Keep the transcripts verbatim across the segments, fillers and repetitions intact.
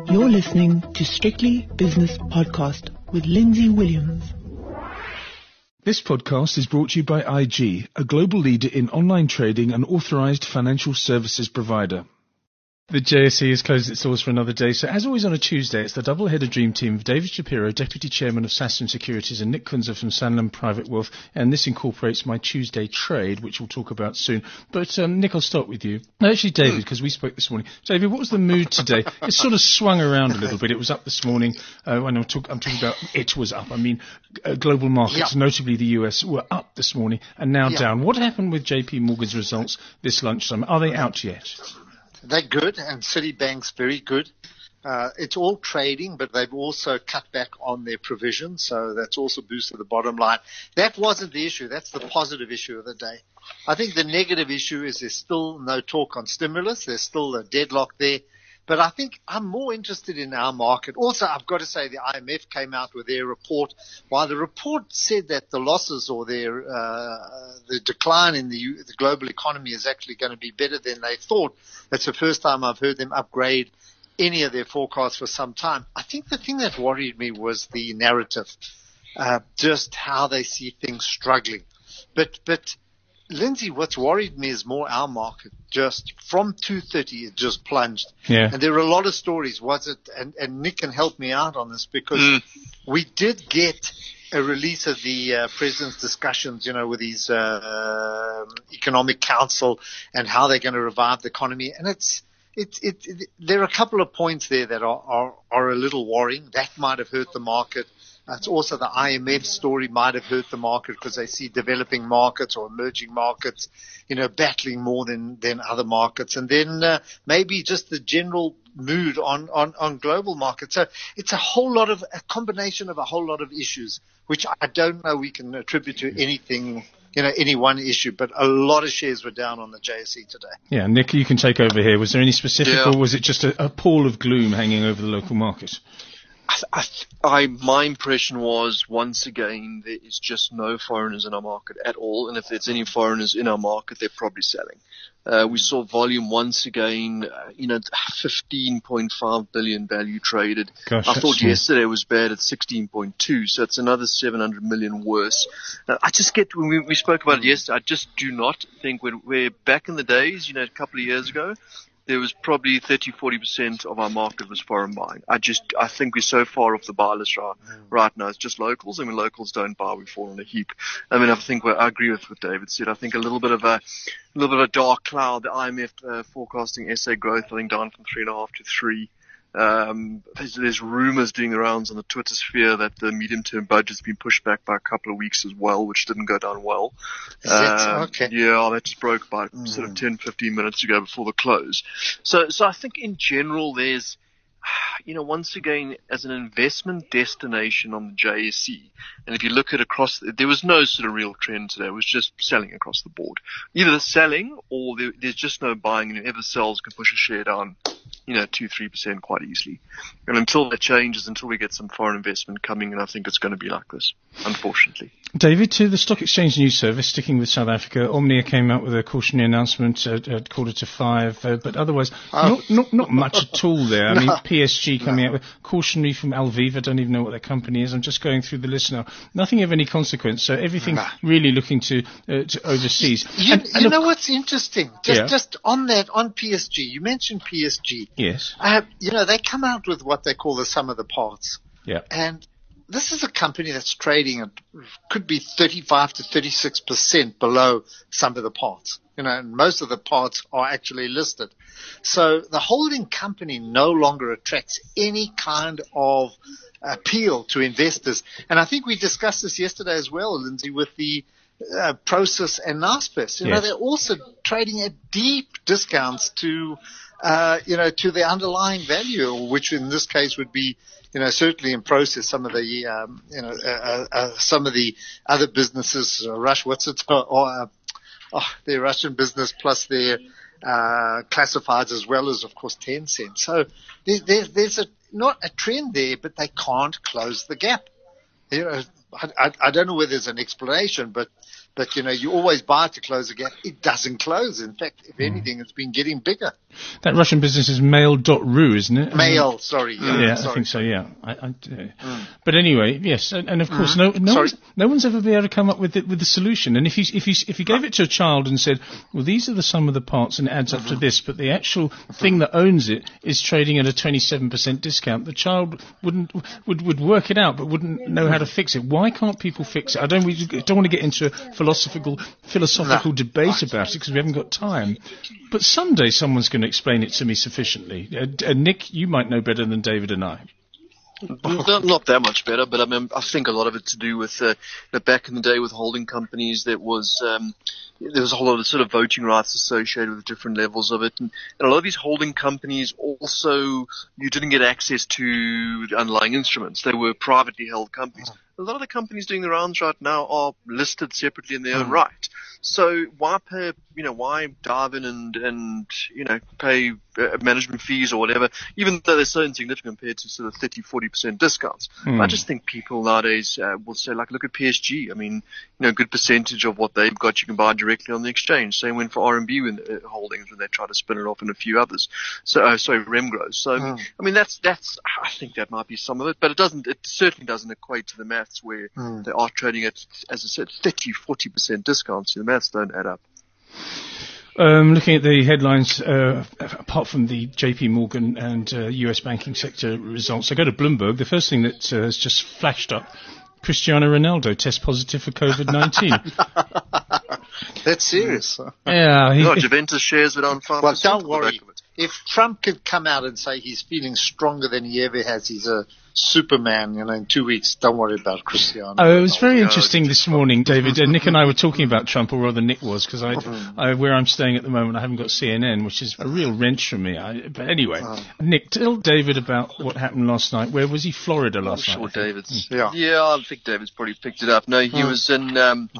You're listening to Strictly Business Podcast with Lindsay Williams. This podcast is brought to you by I G, a global leader in online trading and authorized financial services provider. The J S E has closed its doors for another day, so as always on a Tuesday, it's the double-headed dream team of David Shapiro, Deputy Chairman of Sasson Securities, and Nick Kunze from Sanlam Private Wealth, and this incorporates my Tuesday trade, which we'll talk about soon. But um, Nick, I'll start with you. No, actually, David, because we spoke this morning. David, what was the mood today? It sort of swung around a little bit. It was up this morning. Uh, when I'm, talk- I'm talking about it was up. I mean, uh, global markets, yeah. Notably the U S, were up this morning and now yeah. down. What happened with J P Morgan's results this lunchtime? Are they out yet? They're good, and Citibank's very good. Uh, it's all trading, but they've also cut back on their provisions, so that's also boosted the bottom line. That wasn't the issue. That's the positive issue of the day. I think the negative issue is there's still no talk on stimulus. There's still a deadlock there. But I think I'm more interested in our market. Also, I've got to say the I M F came out with their report. While the report said that the losses or their uh, the decline in the, the global economy is actually going to be better than they thought, that's the first time I've heard them upgrade any of their forecasts for some time. I think the thing that worried me was the narrative, uh, just how they see things struggling. But but. Lindsay, what's worried me is more our market. Just from two thirty, it just plunged. Yeah. And there are a lot of stories. Was it, and, and Nick can help me out on this because mm. we did get a release of the uh, president's discussions, you know, with his uh, economic council and how they're going to revive the economy. And it's, it, it, it, there are a couple of points there that are, are, are a little worrying. That might have hurt the market. It's also the I M F story might have hurt the market because they see developing markets or emerging markets, you know, battling more than, than other markets. And then uh, maybe just the general mood on, on, on global markets. So it's a whole lot of, a combination of a whole lot of issues, which I don't know we can attribute to anything, you know, any one issue, but a lot of shares were down on the J S E today. Yeah, Nick, you can take over here. Was there any specific yeah. or was it just a, a pall of gloom hanging over the local market? I, I, my impression was, once again, there is just no foreigners in our market at all. And if there's any foreigners in our market, they're probably selling. Uh, we saw volume once again, uh, you know, fifteen point five billion value traded. Gosh, I thought small. yesterday was bad at sixteen point two, so it's another seven hundred million worse. Uh, I just get, when we, we spoke about it yesterday, I just do not think when we're back in the days, you know, a couple of years ago, there was probably thirty, forty percent of our market was foreign buying. I just, I think we're so far off the buy list right, right now. It's just locals. I mean, locals don't buy, we fall in a heap. I mean, I think what I agree with what David said. I think a little bit of a, a little bit of a dark cloud. The I M F uh, forecasting S A growth, I think, down from three and a half to three. Um, there's, there's rumors doing the rounds on the Twitter sphere that the medium-term budget's been pushed back by a couple of weeks as well, which didn't go down well. Is um, it? Okay. Yeah, that just broke about mm. sort of ten, fifteen minutes ago before the close. So, so I think in general there's, you know, once again, as an investment destination on the J S E, and if you look at across, there was no sort of real trend today. It was just selling across the board. Either the selling or there, there's just no buying, and whoever sells can push a share down, you know, two, three percent quite easily. And until that changes, until we get some foreign investment coming in, I think it's going to be like this, unfortunately. David, to the Stock Exchange News Service, sticking with South Africa, Omnia came out with a cautionary announcement at, at quarter to five, uh, but otherwise, oh. not, not not much at all there. I no. mean, P S G coming no. out with cautionary from Alviva. I don't even know what that company is. I'm just going through the list now. Nothing of any consequence. So everything no. really looking to, uh, to overseas. You, and, you and know what's interesting? Just yeah. just on that, on P S G, you mentioned P S G. Yes. Uh, you know, they come out with what they call the sum of the parts. Yeah. And this is a company that's trading at, could be thirty-five to thirty-six percent below some of the parts. You know, and most of the parts are actually listed. So the holding company no longer attracts any kind of appeal to investors. And I think we discussed this yesterday as well, Lindsay, with the uh, Prosus and Naspers. You yes. know, they're also trading at deep discounts to, uh, you know, to the underlying value, which in this case would be, you know, certainly in Prosus, some of the, um, you know, uh, uh, some of the other businesses, uh, Rush, what's it, or, uh, oh, their Russian business plus their uh, classifieds as well as, of course, Tencent. So there, there, there's a, not a trend there, but they can't close the gap. You know, I, I, I don't know whether there's an explanation, but But, you know, you always buy it to close a gap. It doesn't close. In fact, if anything, it's been getting bigger. That Russian business is mail dot ru, isn't it? Mail, sorry. Yeah, yeah sorry. I think so, yeah. I, I, yeah. Mm. But anyway, yes, and, and of course, Mm. no, no, Sorry? one's, no one's ever been able to come up with the, with the solution. And if you, if you, if you gave it to a child and said, well, these are the sum of the parts and it adds up Mm-hmm. to this, but the actual thing that owns it is trading at a twenty-seven percent discount, the child wouldn't, would, would work it out, but wouldn't know how to fix it. Why can't people fix it? I don't, we don't want to get into a philosophical, philosophical No. debate about it because we haven't got time. But someday someone's going to explain it to me sufficiently. Uh, uh, Nick, you might know better than David and I. Not, not that much better, but I mean, I think a lot of it to do with uh, that back in the day with holding companies, there was um, there was a whole lot of sort of voting rights associated with different levels of it, and, and a lot of these holding companies also you didn't get access to the underlying instruments; they were privately held companies. A lot of the companies doing the rounds right now are listed separately in their own right. So why pay, you know, why dive in and, and you know, pay uh, management fees or whatever, even though they're so insignificant compared to sort of thirty, forty percent discounts. Mm. I just think people nowadays uh, will say, like, look at P S G. I mean, you know, a good percentage of what they've got you can buy directly on the exchange. Same went for R M B when, uh, Holdings when they try to spin it off and a few others. So, uh, sorry, Remgro. So, Mm. I mean, that's, that's, I think that might be some of it, but it doesn't, it certainly doesn't equate to the maths where Mm. they are trading at, as I said, thirty, forty percent discounts. The maths don't add up. Um, looking at the headlines, uh, apart from the J P Morgan and uh, U S banking sector results, I go to Bloomberg. The first thing that uh, has just flashed up, Cristiano Ronaldo test positive for COVID nineteen. That's serious. Yeah, he, No, Juventus shares were down five Well, percent. don't worry. If Trump could come out and say he's feeling stronger than he ever has, he's a Superman, you know, in two weeks, don't worry about Cristiano. Oh, it was very No, interesting this morning, David. Uh, Nick and I were talking about Trump, or rather Nick was, because I, I, where I'm staying at the moment, I haven't got C N N, which is a real wrench for me. I, but anyway, Oh. Nick, tell David about what happened last night. Where was he? Florida I'm last sure night. David's. Yeah. Yeah, I think David's probably picked it up. No, he Mm. was in. Um,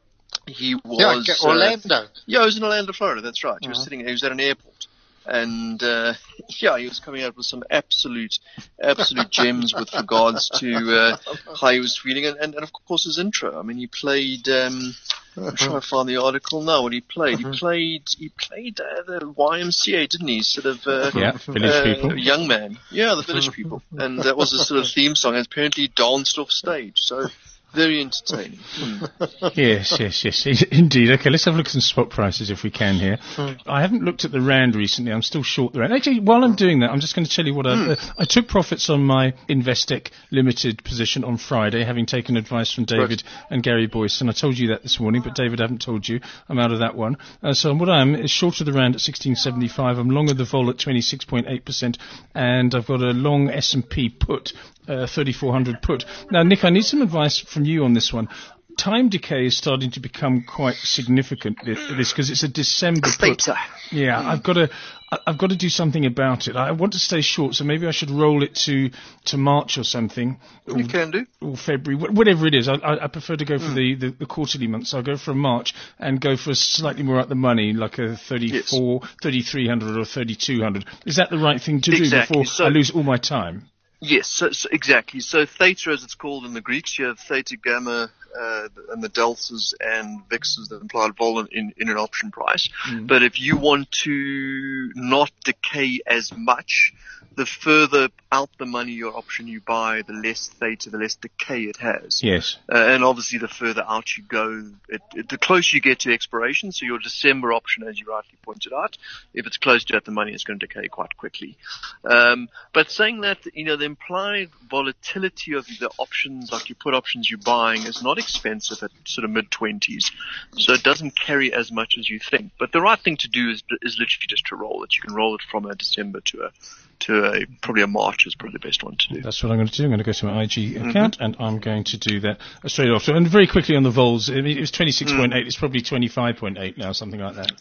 he was. Yeah, okay, uh, Orlando. yeah, he was in Orlando, Florida. That's right. He was Mhm. sitting. He was at an airport, and uh, yeah, he was coming out with some absolute, absolute gems with regards to uh, how he was feeling, and, and, and of course his intro. I mean, he played. Um, I'm trying to find the article now. What he played, he played, he played uh, the Y M C A, didn't he? Sort of. Uh, Yeah, Village uh, People. Young man. Yeah, the Village People, and that was a sort of theme song. And apparently danced off stage. So. Very entertaining. Hmm. Yes, yes, yes, I- indeed. Okay, let's have a look at some spot prices if we can here. I haven't looked at the Rand recently. I'm still short the Rand. Actually, while I'm doing that, I'm just going to tell you what I... Uh, I took profits on my Investec Limited position on Friday, having taken advice from David and Gary Boyce, and I told you that this morning, but David, I haven't told you. I'm out of that one. Uh, so what I am is short of the Rand at sixteen seventy-five. I'm long of the vol at twenty-six point eight percent, and I've got a long S and P put, uh, thirty-four hundred put. Now, Nick, I need some advice from you on this one. Time decay is starting to become quite significant thi- this because it's a December put. Theta. Yeah, I've got to, I- I've got to do something about it. I want to stay short, so maybe I should roll it to, to March or something, or, You can do. or February, wh- whatever it is. I, I, I prefer to go for the, the, the quarterly months. So I'll go for a March and go for a slightly more at the money, like a thirty-four, thirty-three hundred or thirty-two hundred. Is that the right thing to do Exactly. before So- I lose all my time? Yes, so, so exactly. So theta, as it's called in the Greeks, you have theta, gamma, uh, and the deltas and vixes that implied vol in, in an option price. But if you want to not decay as much, the further out the money your option you buy, the less theta, the less decay it has. Yes. Uh, and obviously, the further out you go, it, it, the closer you get to expiration. So your December option, as you rightly pointed out, if it's close to at the money, it's going to decay quite quickly. Um, but saying that, you know, the implied volatility of the options, like your put options you're buying, is not expensive at sort of mid twenties. So it doesn't carry as much as you think. But the right thing to do is, is literally just to roll it. You can roll it from a December to a to a probably a March is probably the best one to do. That's what I'm going to do. I'm going to go to my I G account, and I'm going to do that straight after. And very quickly on the vols, I mean, it was twenty-six point eight. It's probably twenty-five point eight now, something like that.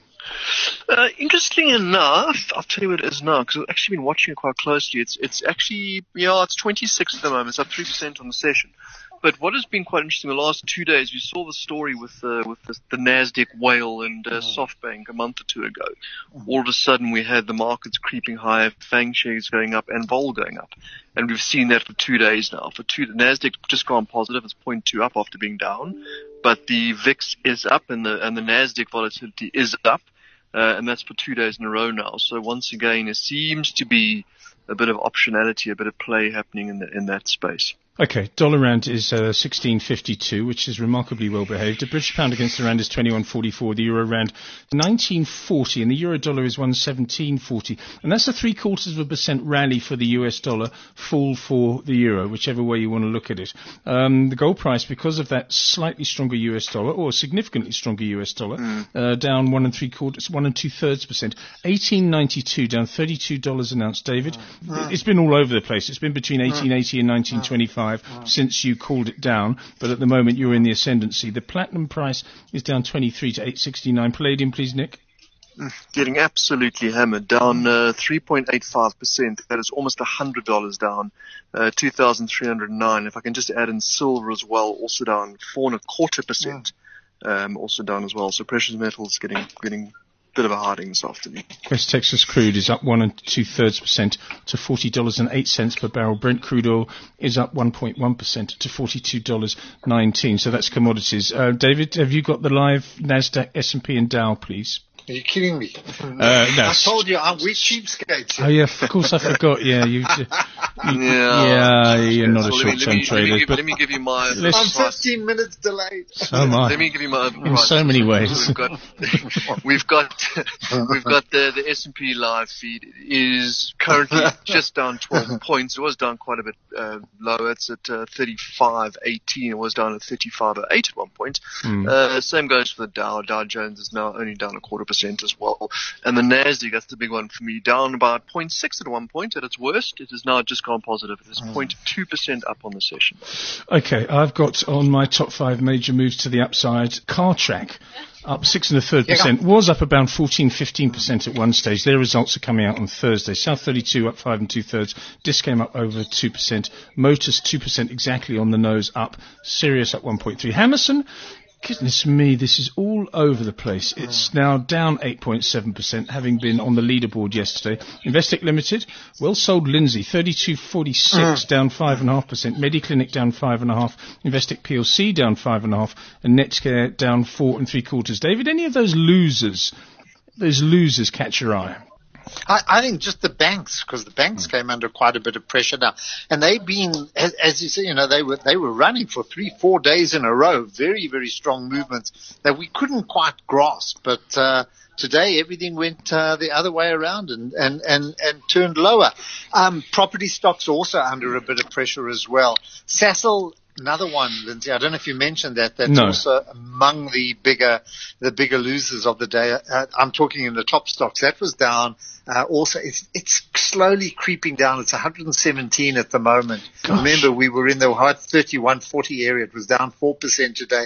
Uh, interesting enough, I'll tell you what it is now, because I've actually been watching it quite closely. It's it's actually, yeah, it's twenty-six at the moment. It's up three percent on the session. But what has been quite interesting the last two days, you saw the story with uh, with the, the Nasdaq whale and uh, SoftBank a month or two ago. All of a sudden, we had the markets creeping higher, FANG shares going up, and vol going up, and we've seen that for two days now. For two, the Nasdaq just gone positive; it's zero point two up after being down. but the V I X is up and the and the Nasdaq volatility is up, uh, and that's for two days in a row now. So once again, there seems to be a bit of optionality, a bit of play happening in the, in that space. Okay, dollar rand is uh, sixteen fifty-two, which is remarkably well behaved. The British pound against the rand is twenty-one forty-four. The euro rand nineteen forty, and the euro dollar is one seventeen forty. And that's a three quarters of a percent rally for the U S dollar, fall for the euro, whichever way you want to look at it. Um, the gold price, because of that slightly stronger U S dollar, or significantly stronger U S dollar, mm. uh, down one and three quarters, one and two thirds percent. eighteen ninety-two, down thirty-two dollars an ounce. David, mm. it's been all over the place. It's been between eighteen eighty and nineteen twenty-five. Since you called it down, but at the moment you're in the ascendancy. The platinum price is down twenty-three to eight sixty-nine. Palladium, please, Nick. Getting absolutely hammered, down uh, three point eight five percent. That is almost one hundred dollars down, uh, two thousand three hundred nine. If I can just add in silver as well, also down four and a quarter percent, um, also down as well. So precious metals getting getting. Bit of a harding this afternoon. West Texas crude is up one and two thirds percent to forty dollars and eight cents per barrel. Brent crude oil is up one point one percent to forty-two dollars nineteen. So that's commodities. Uh, David, have you got the live Nasdaq, S and P, and Dow, please? Are you kidding me? Uh, no. I told you, I'm, we're cheapskates. Oh yeah, of course I forgot. Yeah, you. you yeah, yeah, you're not a so short-term trader. Let me, but let me give you my. I'm fifteen minutes delayed. So am I. Let me give you my. In so many ways. We've got, we've got, we've got the the S and P live feed is currently just down twelve points. It was down quite a bit uh, lower. It's at uh, thirty-five eighteen. It was down at thirty-five oh eight at one point. Mm. Uh, same goes for the Dow. Dow Jones is now only down a quarter percent as well. And the Nasdaq, that's the big one for me, down about zero point six at one point. At its worst, it has now just gone positive. It is zero point two percent up on the session. Okay, I've got on my top five major moves to the upside, Cartrack, up six and a third percent, was up about fourteen, fifteen percent at one stage. Their results are coming out on Thursday. South thirty-two up five and two thirds. Dis came up over two percent. Motus two percent exactly on the nose up. Sirius up one point three. Hammerson, goodness me, this is all over the place. It's now down eight point seven percent, having been on the leaderboard yesterday. Investec Limited, well sold Lindsay, thirty-two forty-six, down five point five percent. Mediclinic down five point five percent. Investec P L C down five point five percent. And Netcare down four and three quarters. David, any of those losers, those losers catch your eye? I, I think just the banks, because the banks mm. came under quite a bit of pressure now, and they've been, as, as you say, you know, they were they were running for three, four days in a row, very, very strong movements that we couldn't quite grasp. But uh, today, everything went uh, the other way around and and and, and turned lower. Um, property stocks also under a bit of pressure as well. Sasol. Another one, Lindsay. I don't know if you mentioned that. That's no. also among the bigger, the bigger losers of the day. Uh, I'm talking in the top stocks. That was down. Uh, also, it's, it's slowly creeping down. It's one hundred seventeen at the moment. Gosh. Remember, we were in the high thirty-one forty area. It was down four percent today.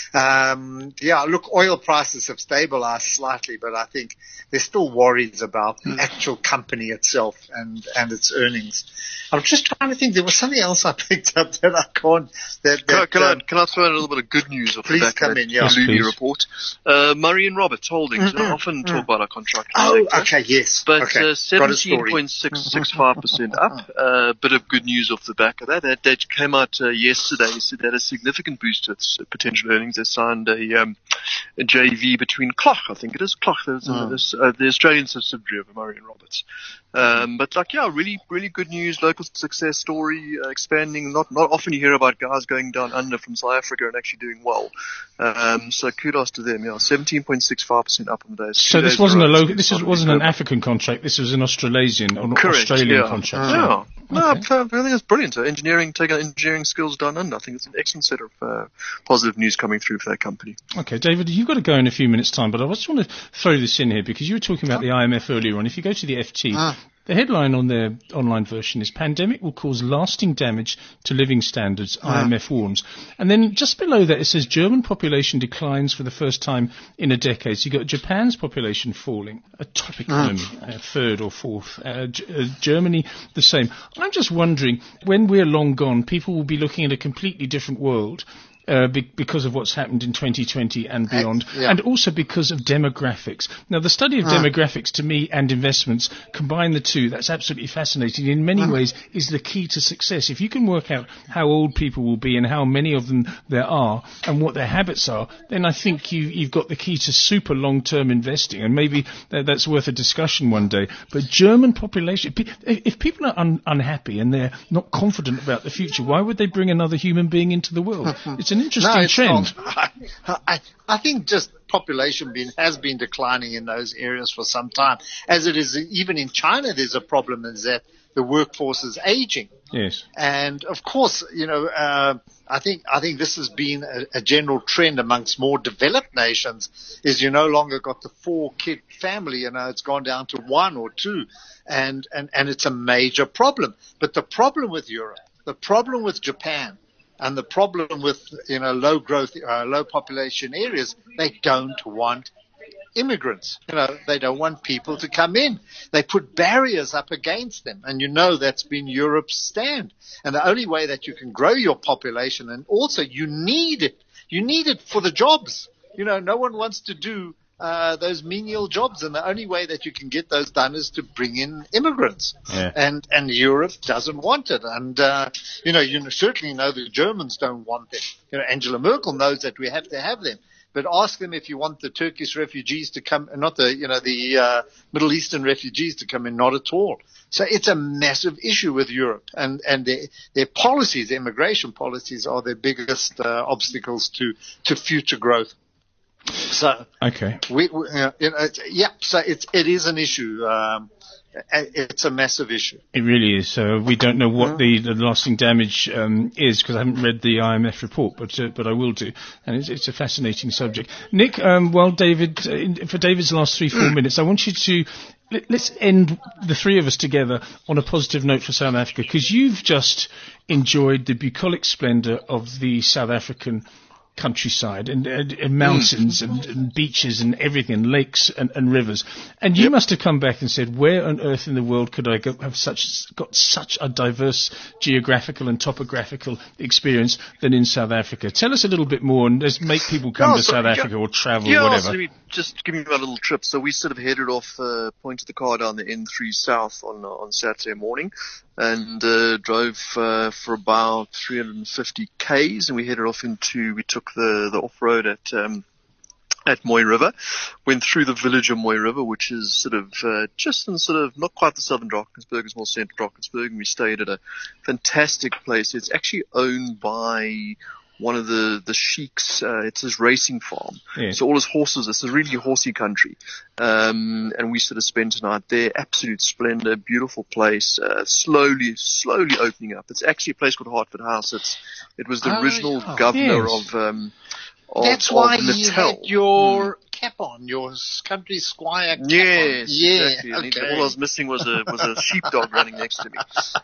Um, yeah, look, oil prices have stabilized slightly, but I think there's still worries about the actual company itself and, and its earnings. I'm just trying to think. There was something else I picked up that I can't. That, that, can, I, can, um, I, can I throw in a little bit of good news off please the back come of in, that yeah. Lumi report? Uh, Murray and Roberts Holdings. Mm-hmm. I often mm-hmm. talk about our contract. Oh, like okay, yes. But okay. uh, seventeen point six six five percent up. A uh, bit of good news off the back of that. That, that came out uh, yesterday. So that had a significant boost to its potential earnings. They signed a, um, a J V between Clough, I think it is Clough, there's, mm. there's, uh, the Australian subsidiary of Murray and Roberts. Um, but like, yeah, really, really good news, local success story, uh, expanding. Not, not often you hear about guys going down under from South Africa and actually doing well. Um, so kudos to them. Yeah, seventeen point six five percent up on the day. So this wasn't a local, this was, wasn't an African contract. This was an Australasian or Correct, Australian yeah. contract. Yeah. Right? No, Okay. I think it's brilliant. Uh, engineering, taking engineering skills down under. I think it's an excellent set of uh, positive news coming through for that company. Okay, David, you've got to go in a few minutes' time, but I just want to throw this in here because you were talking about the I M F earlier on. If you go to the F T, Ah. the headline on their online version is "Pandemic will cause lasting damage to living standards," I M F warns. And then just below that it says German population declines for the first time in a decade. So you've got Japan's population falling, a top economy, uh, third or fourth. Uh, G- uh, Germany, the same. I'm just wondering, when we're long gone, people will be looking at a completely different world. Uh, be- because of what's happened in twenty twenty and beyond, yeah. and also because of demographics. Now, the study of Mm. demographics, to me, and investments, combine the two. That's absolutely fascinating. In many Mm. ways, is the key to success. If you can work out how old people will be and how many of them there are and what their habits are, then I think you, you've got the key to super long-term investing. And maybe that, that's worth a discussion one day. But German population, if people are un- unhappy and they're not confident about the future, why would they bring another human being into the world? It's an interesting no, it's trend. Not. I, I think just population been, has been declining in those areas for some time. As it is, even in China, there's a problem is that the workforce is aging. Yes. And of course, you know, uh, I think I think this has been a, a general trend amongst more developed nations. Is you no longer got the four kid family, you know, it's gone down to one or two, and and and it's a major problem. But the problem with Europe, the problem with Japan, and the problem with, you know, low growth, uh, low population areas, they don't want immigrants. You know, they don't want people to come in. They put barriers up against them. And you know that's been Europe's stand. And the only way that you can grow your population, and also you need it, you need it for the jobs. You know, no one wants to do uh, those menial jobs, and the only way that you can get those done is to bring in immigrants. Yeah. And and Europe doesn't want it. And, uh, you know, you certainly know the Germans don't want them. You know, Angela Merkel knows that we have to have them. But ask them if you want the Turkish refugees to come, not the, you know, the uh, Middle Eastern refugees to come in, not at all. So it's a massive issue with Europe, and and their their policies, their immigration policies, are their biggest uh, obstacles to to future growth. So okay, we, we uh, you know, it's, yeah, so it's it is an issue. Um, It's a massive issue. It really is. So we don't know what the, the lasting damage um, is, because I haven't read the I M F report, but uh, but I will do. And it's, it's a fascinating subject. Nick, um, well, David, uh, in, for David's last three, four minutes, I want you to let, let's end the three of us together on a positive note for South Africa, because you've just enjoyed the bucolic splendour of the South African countryside and, and, and mountains mm. and, and beaches and everything, lakes and, and rivers. And you yep. must have come back and said, where on earth in the world could I go, have such got such a diverse geographical and topographical experience than in South Africa? Tell us a little bit more, and let's make people come no, to so, South Africa yeah, or travel, yeah, whatever. So let me just give you a little trip. So we sort of headed off uh, Point of the Car down the N three South on uh, on Saturday morning, and uh, drove uh, for about three hundred fifty kays, and we headed off into, we took the, the off-road at um, at Moy River, went through the village of Moy River, which is sort of uh, just in sort of, not quite the southern Drakensberg, it's more central Drakensberg, and we stayed at a fantastic place. It's actually owned by one of the, the sheiks, uh, it's his racing farm. Yeah. So all his horses, it's a really horsey country. Um, and we sort of spent a night there, absolute splendor, beautiful place, uh, slowly, slowly opening up. It's actually a place called Hartford House. It's, it was the oh, original yeah. governor yes. of, um, of, That's why of you Natal. had your mm. cap on, your country squire cap yes, on. Yeah, exactly. okay. And he, all I was missing was a, was a sheepdog running next to me.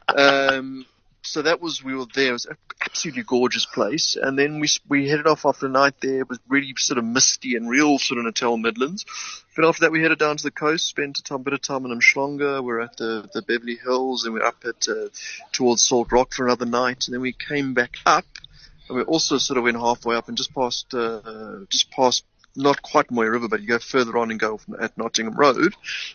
Um, So that was, we were there. It was an absolutely gorgeous place. And then we we headed off after a night there. It was really sort of misty and real sort of Natal Midlands. But after that, we headed down to the coast, spent a time, bit of time in Umhlanga. We're at the, the Beverly Hills, and we're up at uh, towards Salt Rock for another night. And then we came back up, and we also sort of went halfway up and just past, uh, just past not quite Moy River, but you go further on and go at Nottingham Road.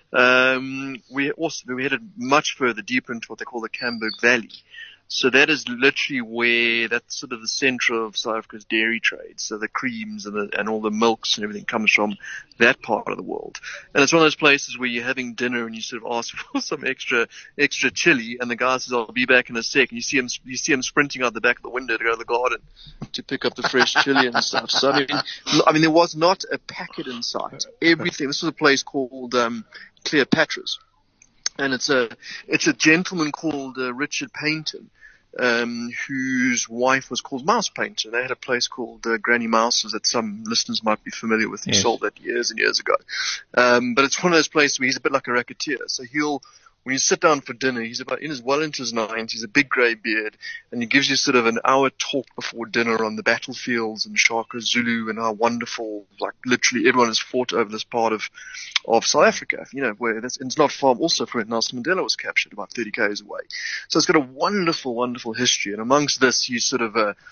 Um, we also we headed much further deeper into what they call the Camberg Valley. So that is literally where that's sort of the center of South Africa's dairy trade. So the creams and the, and all the milks and everything comes from that part of the world. And it's one of those places where you're having dinner and you sort of ask for some extra, extra chili, and the guy says, I'll be back in a sec. And you see him, you see him sprinting out the back of the window to go to the garden to pick up the fresh chili and stuff. So I mean, I mean, there was not a packet in sight. Everything. This was a place called, um, Cleopatra's. And it's a, it's a gentleman called uh, Richard Paynton, um, whose wife was called Mouse Painter. They had a place called uh, Granny Mouse's that some listeners might be familiar with. He yes. sold that years and years ago. Um, but it's one of those places where he's a bit like a racketeer. So he'll, when you sit down for dinner, he's about in his well into his nineties, he's a big grey beard, and he gives you sort of an hour talk before dinner on the battlefields and Shaka Zulu and how wonderful, like literally everyone has fought over this part of, of South Africa, you know, where that's, it's not far also from where Nelson Mandela was captured, about thirty kays away. So it's got a wonderful, wonderful history, and amongst this, you sort of, uh,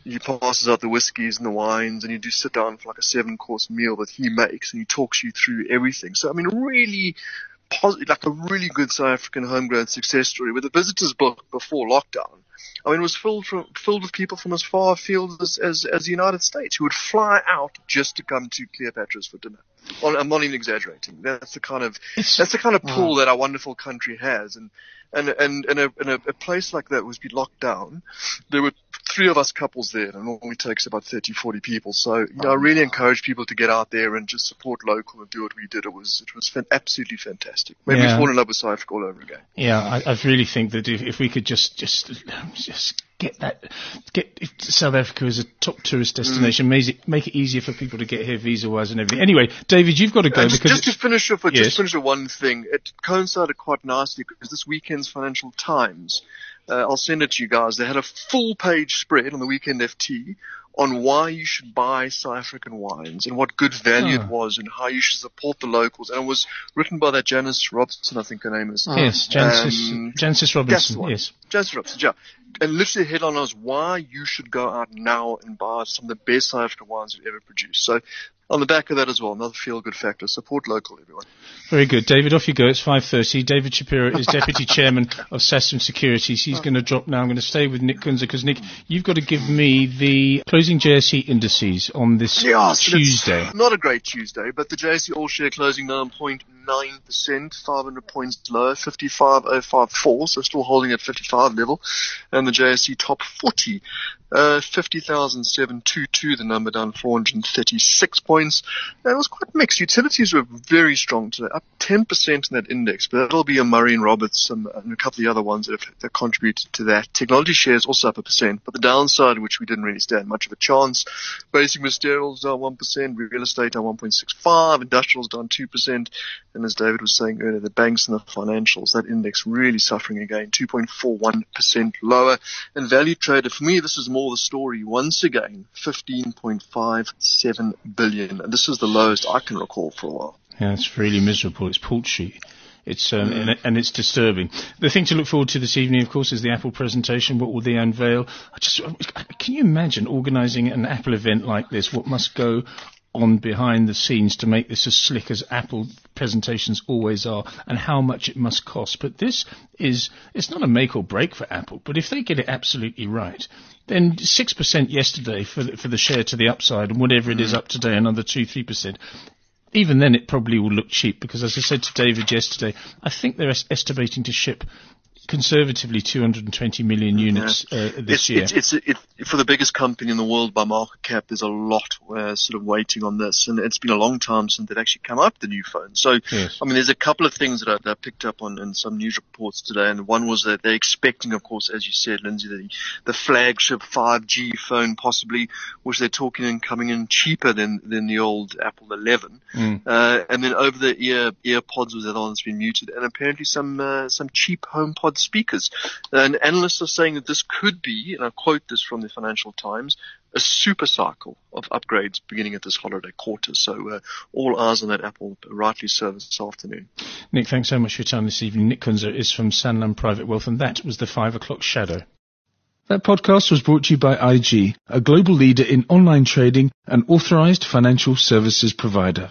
he passes out the whiskies and the wines, and you do sit down for like a seven-course meal that he makes, and he talks you through everything. So, I mean, really positive, like a really good South African homegrown success story. With the visitors book before lockdown, I mean, it was filled from, filled with people from as far afield as, as, as the United States who would fly out just to come to Cleopatra's for dinner. Well, I'm not even exaggerating. That's the kind of that's the kind of pull that our wonderful country has, and and and, and, a, and a, a place like that was be locked down. There were three of us couples there, and it normally takes about thirty, forty people. So, you know, I really encourage people to get out there and just support local and do what we did. It was it was fan- absolutely fantastic. Maybe Yeah. we fall in love with South Africa all over again. Yeah, I, I really think that if, if we could just just just get that get if South Africa as a top tourist destination, mm. make it make it easier for people to get here visa wise and everything. Anyway, David, you've got to go Uh, just, because just to finish off with Yes. just finish with one thing. It coincided quite nicely because this weekend's Financial Times, uh, I'll send it to you guys. They had a full page spread on the Weekend F T on why you should buy South African wines and what good value Oh. it was and how you should support the locals. And it was written by that Janice Robson, I think her name is. yes, Jancis Um, Jancis That's the Robinson. one. Yes. Janice Robson, yeah. And literally the headline was why you should go out now and buy some of the best South African wines we've ever produced. So on the back of that as well, another feel-good factor. Support local, everyone. Very good. David, off you go. It's five thirty. David Shapiro is Deputy Chairman of Sasson Securities. He's going to drop now. I'm going to stay with Nick Kunze because, Nick, you've got to give me the closing J S E indices on this Yeah, so Tuesday. it's not a great Tuesday, but the J S E all-share closing nine point nine percent, five hundred points lower, fifty-five thousand fifty-four, so still holding at fifty-five level. And the J S E top forty, uh, fifty thousand seven hundred twenty-two, the number down four hundred thirty-six points. And it was quite mixed. Utilities were very strong today, up ten percent in that index, but that'll be a Murray and Roberts and, and a couple of the other ones that have that contributed to that. Technology shares also up a percent, but the downside, which we didn't really stand much of a chance, basic materials down one percent, real estate down one point six five, industrials down two percent, and as David was saying earlier, the banks and the financials, that index really suffering again, two point four one percent lower. And value traded, for me, this is more the story once again, fifteen point five seven billion. And this is the lowest I can recall for a while. Yeah, it's really miserable. It's paltry. It's um, mm. and, and it's disturbing. The thing to look forward to this evening, of course, is the Apple presentation. What will they unveil? I just can you imagine organising an Apple event like this? What must go on behind the scenes to make this as slick as Apple presentations always are, and how much it must cost. But this is, it's not a make or break for Apple, but if they get it absolutely right, then six percent yesterday for the, for the share to the upside, and whatever it is up today, another two, three percent. Even then it probably will look cheap, because as I said to David yesterday, I think they're es- estimating to ship conservatively two hundred twenty million units uh, this it's, year. It's, it's, it, for the biggest company in the world by market cap, there's a lot uh, sort of waiting on this, and it's been a long time since they've actually come up with the new phone. So, yes. I mean, there's a couple of things that I, that I picked up on in some news reports today, and one was that they're expecting, of course, as you said, Lindsay, the, the flagship five G phone possibly, which they're talking in coming in cheaper than, than the old Apple eleven. Mm. Uh, and then over the ear, earpods was the other one that's been muted, and apparently some, uh, some cheap HomePod speakers. And analysts are saying that this could be, and I quote this from the Financial Times, a super cycle of upgrades beginning at this holiday quarter. So uh, all eyes on that Apple, rightly so, this afternoon. Nick, thanks so much for your time this evening. Nick Kunze is from Sanlam Private Wealth, and that was the five o'clock shadow. That podcast was brought to you by I G, a global leader in online trading and authorized financial services provider.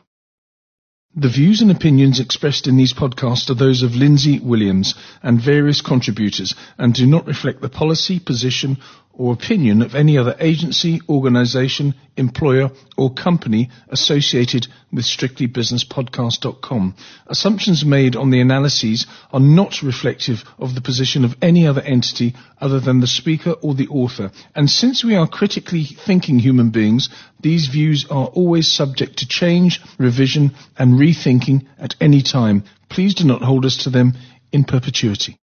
The views and opinions expressed in these podcasts are those of Lindsay Williams and various contributors and do not reflect the policy, position or opinion of any other agency, organisation, employer or company associated with strictly business podcast dot com. Assumptions made on the analyses are not reflective of the position of any other entity other than the speaker or the author. And since we are critically thinking human beings, these views are always subject to change, revision and rethinking at any time. Please do not hold us to them in perpetuity.